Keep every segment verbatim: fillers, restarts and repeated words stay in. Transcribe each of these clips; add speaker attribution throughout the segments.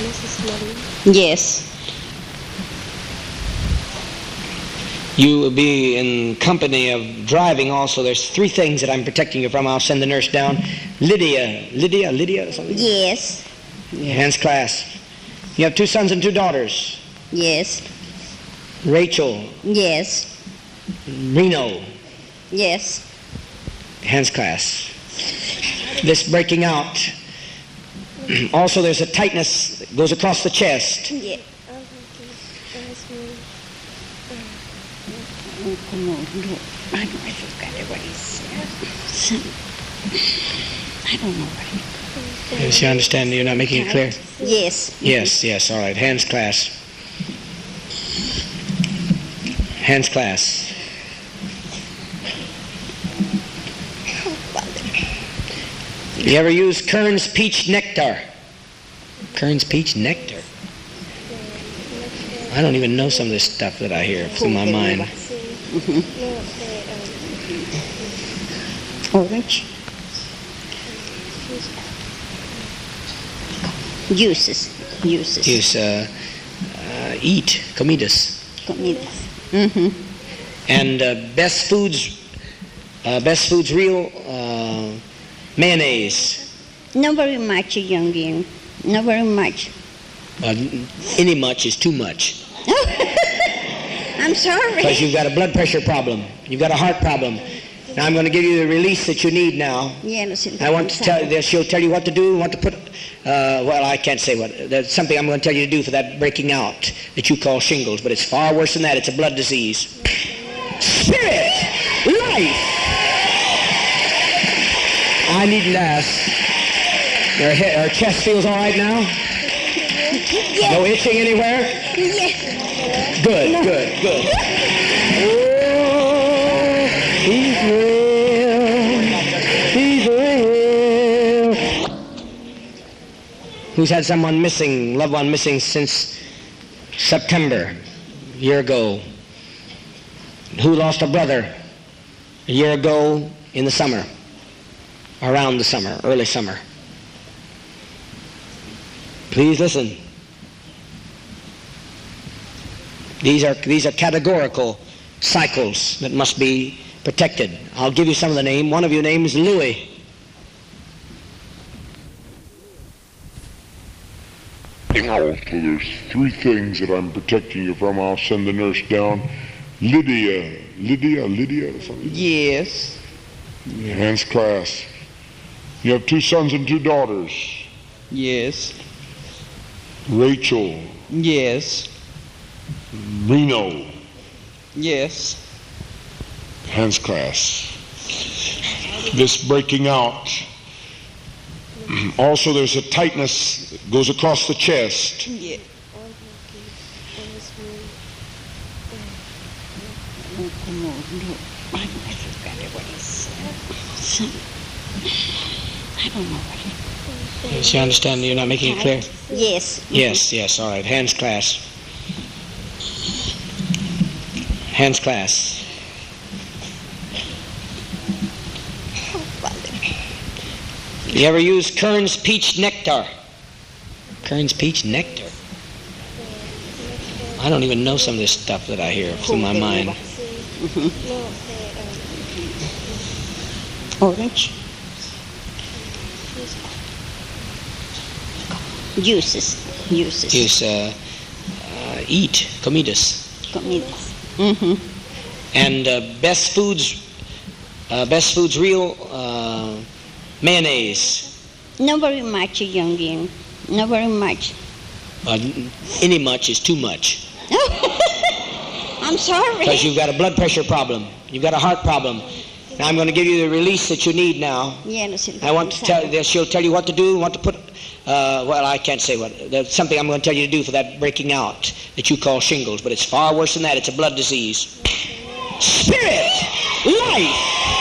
Speaker 1: Yes.
Speaker 2: You will be in company of driving also. There's three things that I'm protecting you from. I'll send the nurse down. Lydia. Lydia? Lydia? Something?
Speaker 1: Yes.
Speaker 2: Hands class. You have two sons and two daughters.
Speaker 1: Yes.
Speaker 2: Rachel.
Speaker 1: Yes.
Speaker 2: Reno.
Speaker 1: Yes.
Speaker 2: Hands class. This breaking out. Also, there's a tightness that goes across the chest.
Speaker 1: Yeah. Oh, come on, look. I know I forgot what he said. I don't know what he
Speaker 2: Yes, you understand? You're not making it clear?
Speaker 1: Yes.
Speaker 2: Yes, yes, all right. Hands class. Hands class. You ever use Kern's Peach Nectar? Kern's Peach Nectar? I don't even know some of this stuff that I hear through my mind.
Speaker 1: Mm-hmm. Orange. Juices. Juices.
Speaker 2: Use uh, uh, eat, comidas.
Speaker 1: Comidas. Mm-hmm.
Speaker 2: And uh, Best Foods, uh, Best Foods Real uh, mayonnaise.
Speaker 1: Not very much, young man. Not very much.
Speaker 2: Uh, any much is too much.
Speaker 1: I'm sorry.
Speaker 2: Because you've got a blood pressure problem. You've got a heart problem. Now I'm going to give you the release that you need now.
Speaker 1: Yeah, no,
Speaker 2: I want to tell you, she'll tell you what to do, what to put, uh, well, I can't say what. There's something I'm going to tell you to do for that breaking out that you call shingles, but it's far worse than that. It's a blood disease. Spirit! Life! I needn't ask. Her, head, her chest feels all right now?
Speaker 1: Yes.
Speaker 2: No itching anywhere?
Speaker 1: Yes.
Speaker 2: Good, no. good, good. Oh, he's real. He's real. Who's had someone missing, loved one missing since September, a year ago? Who lost a brother a year ago in the summer, around the summer, early summer? Please listen. These are these are categorical cycles that must be protected. I'll give you some of the name. One of your names is Louis.
Speaker 3: Also, there's three things that I'm protecting you from. I'll send the nurse down. Lydia. Lydia? Lydia? Something?
Speaker 4: Yes.
Speaker 3: Hands class. You have two sons and two daughters.
Speaker 4: Yes.
Speaker 3: Rachel.
Speaker 4: Yes.
Speaker 3: Reno.
Speaker 4: Yes.
Speaker 3: Hands class. This breaking out. Also, there's a tightness that goes across the chest.
Speaker 4: Yeah.
Speaker 1: Oh, come on, look. I know I forgot what he said. I don't know what he said.
Speaker 2: Yes, you understand? You're not making it clear?
Speaker 1: Yes.
Speaker 2: Yes, yes, all right. Hands class. Hands class. You ever use Kern's Peach Nectar? Kern's Peach Nectar? I don't even know some of this stuff that I hear through my mind.
Speaker 1: Mm-hmm. Orange. Juices. Juices.
Speaker 2: Use uh, uh, eat, comidas.
Speaker 1: Comidas. Mm-hmm.
Speaker 2: And uh, Best Foods, uh, Best Foods Real uh, mayonnaise.
Speaker 1: Not very much, young man. Not very much.
Speaker 2: Uh, any much is too much.
Speaker 1: I'm sorry.
Speaker 2: Because you've got a blood pressure problem. You've got a heart problem. Now I'm going to give you the release that you need now.
Speaker 1: Yeah, no,
Speaker 2: I want to tell you, she'll tell you what to do, what to put, uh, well, I can't say what. There's something I'm going to tell you to do for that breaking out that you call shingles, but it's far worse than that. It's a blood disease. Spirit! Life!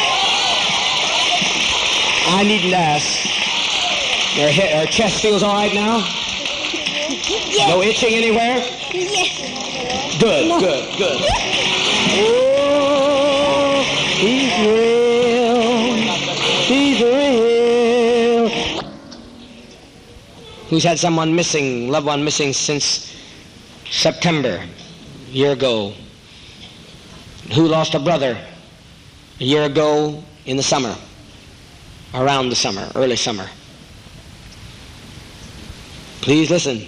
Speaker 2: I needn't ask. Her, head, her chest feels all right now?
Speaker 1: Yes.
Speaker 2: No itching anywhere?
Speaker 1: Yes.
Speaker 2: Good,
Speaker 1: No.
Speaker 2: good, good. Oh, he's real. He's real. Who's had someone missing, loved one missing since September, a year ago? Who lost a brother a year ago in the summer, around the summer, early summer? Please listen.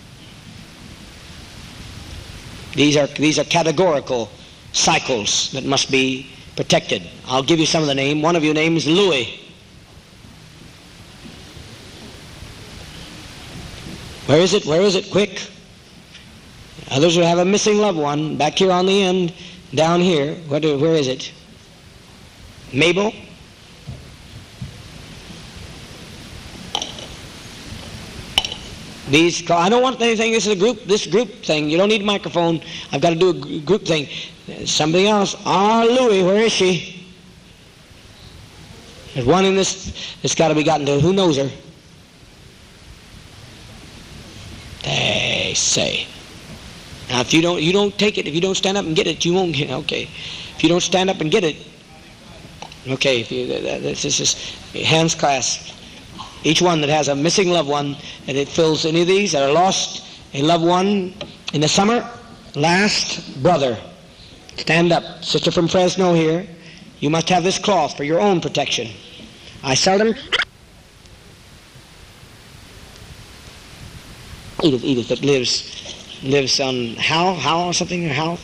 Speaker 2: These are, these are categorical cycles that must be protected. I'll give you some of the name. One of you names Louis. Where is it? Where is it? Quick. Others who have a missing loved one back here on the end, down here. Where, do, where is it? Mabel? These, I don't want anything. This is a group. This group thing. You don't need a microphone. I've got to do a g- group thing. Somebody else. Ah, Louie, where is she? There's one in this that's got to be gotten to. Who knows her? They say. Now, if you don't, you don't take it. If you don't stand up and get it, you won't get. Okay. If you don't stand up and get it, okay. If you, this is hands clasped. Each one that has a missing loved one, and it fills any of these that are lost a loved one in the summer, last brother. Stand up. Sister from Fresno here. You must have this cloth for your own protection. I seldom... Edith, Edith that lives lives on Howell, Howell or something, or Howell?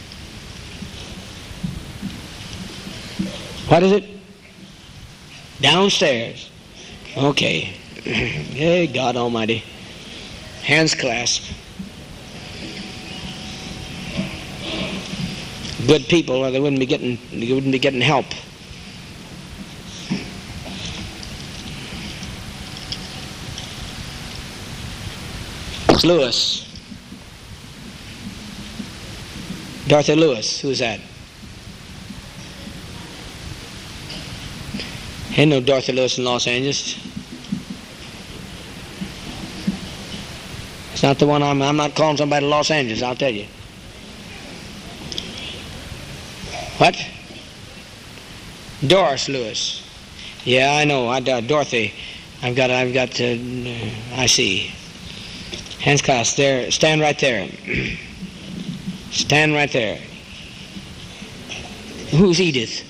Speaker 2: What is it? Downstairs. Okay. Hey, God Almighty. Hands clasped. Good people, or they wouldn't be getting they wouldn't be getting help. Lewis. Dorothy Lewis. Who's that? Ain't no Dorothy Lewis in Los Angeles. It's not the one I'm, I'm not calling somebody to Los Angeles, I'll tell you. What? Doris Lewis. Yeah, I know. I, uh, Dorothy. I've got, I've got, uh, I see. Hands clasped there. Stand right there. Stand right there. Who's Edith?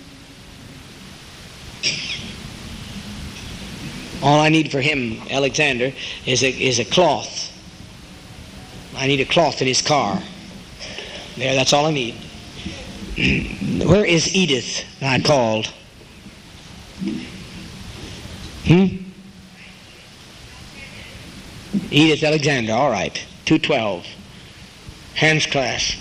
Speaker 2: All I need for him, Alexander, is a, is a cloth. I need a cloth in his car. There, that's all I need. Where is Edith I called? Hmm? Edith Alexander, all right. two twelve. Hands clasped.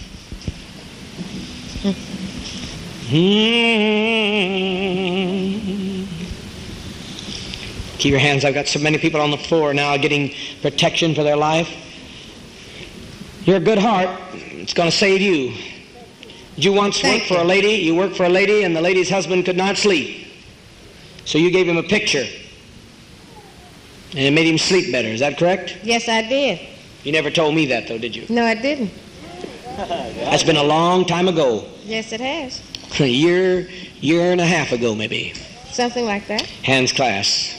Speaker 2: Hmm. Keep your hands. I've got so many people on the floor now getting protection for their life. You're a good heart. It's going to save you. Did you once
Speaker 5: Thank
Speaker 2: work for a lady? You worked for a lady and the lady's husband could not sleep. So you gave him a picture. And it made him sleep better. Is that correct?
Speaker 5: Yes, I did.
Speaker 2: You never told me that though, did you?
Speaker 5: No, I didn't.
Speaker 2: That's been a long time ago.
Speaker 5: Yes, it has.
Speaker 2: A year, year and a half ago maybe.
Speaker 5: Something like that.
Speaker 2: Hands clasped.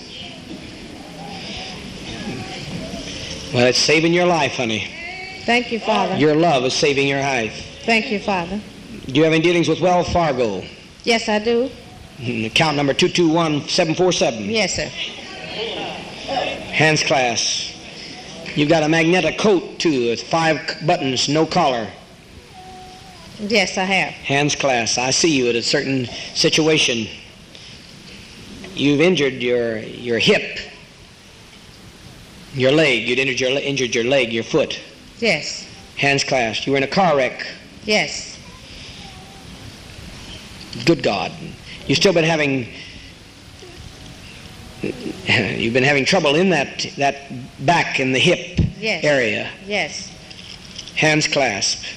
Speaker 2: Well, it's saving your life, honey.
Speaker 5: Thank you, Father.
Speaker 2: Your love is saving your life.
Speaker 5: Thank you, Father.
Speaker 2: Do you have any dealings with Wells Fargo?
Speaker 5: Yes, I do.
Speaker 2: Account number two two one seven four seven.
Speaker 5: Yes, sir.
Speaker 2: Hands clasped. You've got a magnetic coat, too, with five buttons, no collar.
Speaker 5: Yes, I have.
Speaker 2: Hands clasped. I see you at a certain situation. You've injured your your hip, your leg. You'd injured your injured your leg, your foot.
Speaker 5: Yes.
Speaker 2: Hands clasped. You were in a car wreck.
Speaker 5: Yes.
Speaker 2: Good God. You've still been having you've been having trouble in that that back in the hip
Speaker 5: Yes.
Speaker 2: area.
Speaker 5: Yes.
Speaker 2: Hands clasped.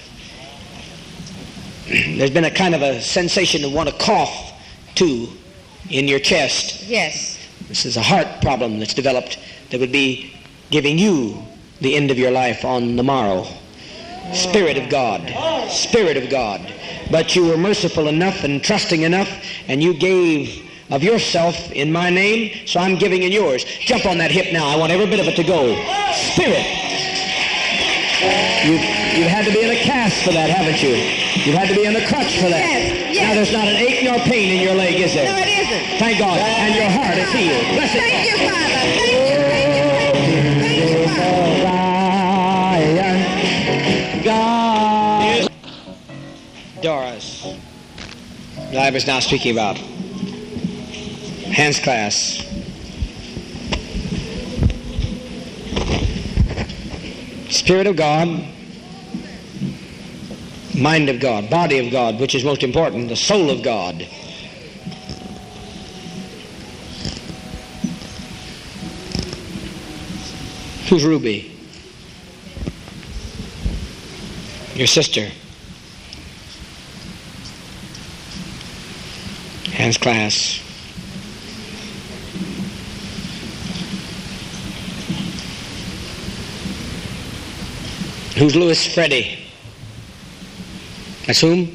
Speaker 2: There's been a kind of a sensation of want to cough too in your chest.
Speaker 5: Yes.
Speaker 2: This is a heart problem that's developed that would be giving you the end of your life on the morrow. Spirit of God. Spirit of God. But you were merciful enough and trusting enough, and you gave of yourself in my name, so I'm giving in yours. Jump on that hip now. I want every bit of it to go. Spirit. You've, you've had to be in a cast for that, haven't you? You've had to be in a crutch for that.
Speaker 5: Yes, yes.
Speaker 2: Now there's not an ache nor pain in your leg, is there?
Speaker 5: No, it isn't.
Speaker 2: Thank God. And your heart is healed. Bless it.
Speaker 5: Thank you, Father. Thank you, thank you, thank you. Thank you, Father.
Speaker 2: God. Doris. I was now speaking about. Hands class. Spirit of God, mind of God, body of God, which is most important, the soul of God. Who's Ruby? Your sister. Hands class. Who's Louis Freddie? That's whom?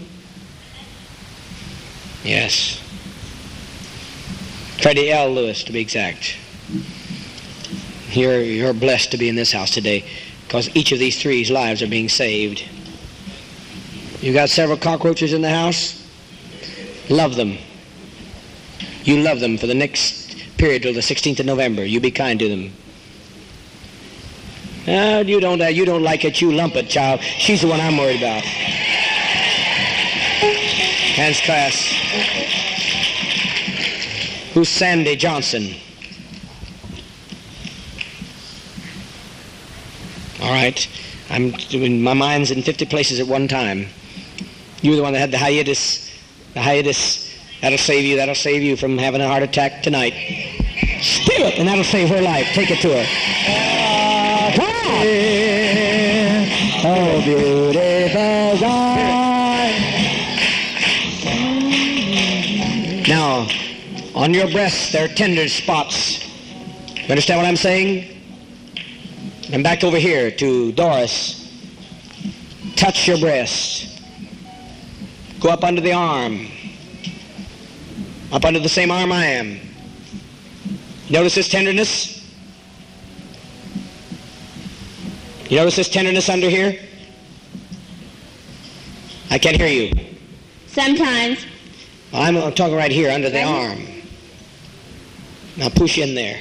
Speaker 2: Yes. Freddie L. Lewis, to be exact. You're, you're blessed to be in this house today because each of these three's lives are being saved. You got several cockroaches in the house? Love them. You love them for the next period till the sixteenth of November. You be kind to them. Uh, you don't uh, you don't like it, you lump it, child. She's the one I'm worried about. Hands class. Who's Sandy Johnson? All right. I'm doing, my mind's in fifty places at one time. You were the one that had the hiatus. The hiatus. That'll save you. That'll save you from having a heart attack tonight. Spirit, and that'll save her life. Take it to her. Come on. Oh, beautiful God. Now, on your breasts, there are tender spots. You understand what I'm saying? And back over here to Doris. Touch your breast. Go up under the arm. Up under the same arm I am. Notice this tenderness? You notice this tenderness under here? I can't hear you.
Speaker 5: Sometimes.
Speaker 2: Well, I'm talking right here under the
Speaker 5: Right.
Speaker 2: arm. Now push in there.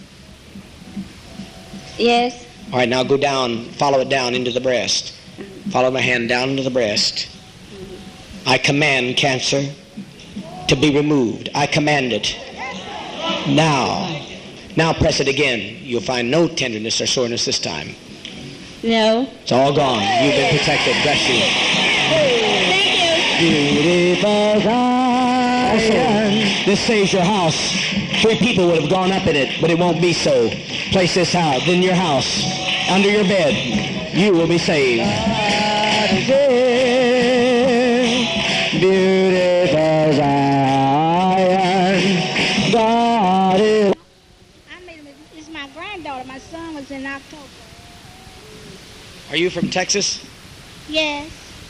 Speaker 5: Yes.
Speaker 2: All right, now go down, follow it down into the breast. Follow my hand down into the breast. I command cancer to be removed. I command it. Now. Now press it again. You'll find no tenderness or soreness this time.
Speaker 5: No.
Speaker 2: It's all gone. You've been protected. Bless you.
Speaker 5: Thank you.
Speaker 2: Beautiful God. Also, this saves your house. Three people would have gone up in it, but it won't be so. Place this house in your house, under your bed. You will be saved. Beautiful Zion, God is.
Speaker 6: I made him, it's my granddaughter. My son was in October.
Speaker 2: Are you from Texas?
Speaker 6: Yes.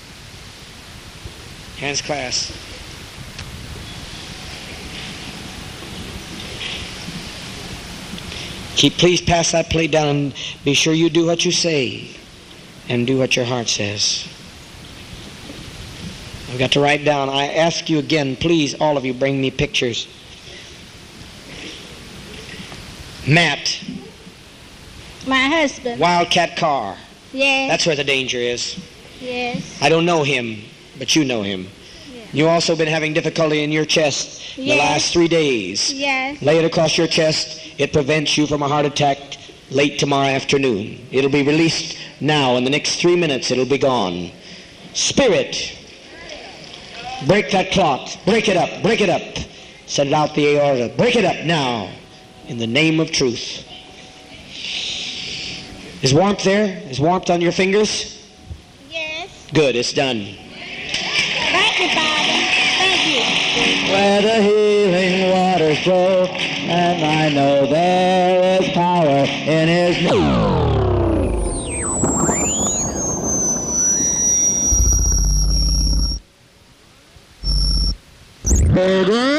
Speaker 2: Hands class. Keep, please pass that plate down and be sure you do what you say and do what your heart says. I've got to write down. I ask you again, please, all of you, bring me pictures. Matt.
Speaker 6: My husband.
Speaker 2: Wildcat car.
Speaker 6: Yes.
Speaker 2: That's where the danger is.
Speaker 6: Yes.
Speaker 2: I don't know him, but you know him.
Speaker 6: Yes.
Speaker 2: You've also been having difficulty in your chest in the
Speaker 6: Yes.
Speaker 2: last three days.
Speaker 6: Yes.
Speaker 2: Lay it across your chest. It prevents you from a heart attack late tomorrow afternoon. It'll be released now. In the next three minutes, it'll be gone. Spirit, break that clot. Break it up. Break it up. Send it out the aorta. Break it up now in the name of truth. Is warmth there? Is warmth on your fingers?
Speaker 6: Yes.
Speaker 2: Good. It's done.
Speaker 6: Thank you, Father. Thank you.
Speaker 2: Where the healing waters flow, and I know there is power in His name.